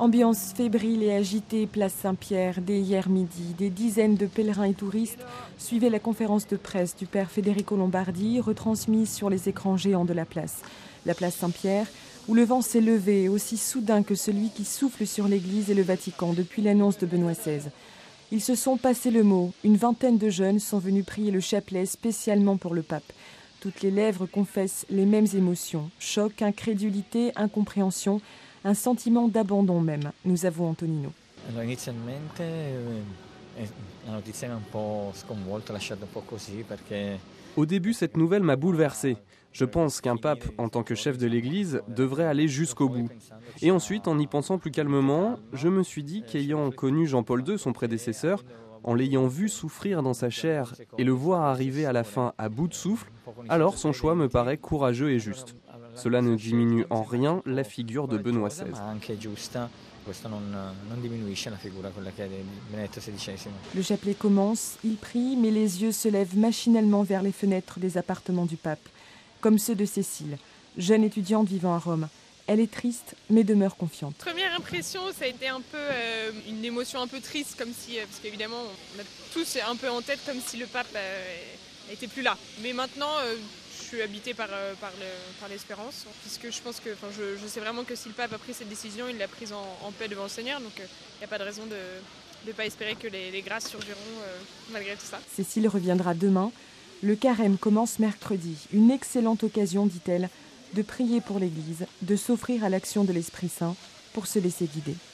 Ambiance fébrile et agitée, place Saint-Pierre. Dès hier midi, des dizaines de pèlerins et touristes suivaient la conférence de presse du père Federico Lombardi, retransmise sur les écrans géants de la place. La place Saint-Pierre, où le vent s'est levé, aussi soudain que celui qui souffle sur l'Église et le Vatican depuis l'annonce de Benoît XVI. Ils se sont passés le mot. Une vingtaine de jeunes sont venus prier le chapelet spécialement pour le pape. Toutes les lèvres confessent les mêmes émotions. Choc, incrédulité, incompréhension, un sentiment d'abandon même, nous avoue Antonino. Allora, inizialmente la notizia mi ha un po' sconvolto, lasciato un po' così perché... Au début, cette nouvelle m'a bouleversé. Je pense qu'un pape, en tant que chef de l'Église, devrait aller jusqu'au bout. Et ensuite, en y pensant plus calmement, je me suis dit qu'ayant connu Jean-Paul II, son prédécesseur, en l'ayant vu souffrir dans sa chair et le voir arriver à la fin à bout de souffle, alors son choix me paraît courageux et juste. Cela ne diminue en rien la figure de Benoît XVI. Le chapelet commence, il prie, mais les yeux se lèvent machinalement vers les fenêtres des appartements du pape, comme ceux de Cécile, jeune étudiante vivant à Rome. Elle est triste, mais demeure confiante. Première impression, ça a été un peu une émotion un peu triste, comme si, parce qu'évidemment, on a tous un peu en tête comme si le pape n'était plus là. Mais maintenant, je suis habitée par l'espérance, puisque je pense que, je sais vraiment que si le pape a pris cette décision, il l'a prise en paix devant le Seigneur, donc il n'y a pas de raison de ne pas espérer que les grâces surgiront malgré tout ça. Cécile reviendra demain. Le carême commence mercredi. Une excellente occasion, dit-elle, de prier pour l'Église, de s'offrir à l'action de l'Esprit Saint pour se laisser guider.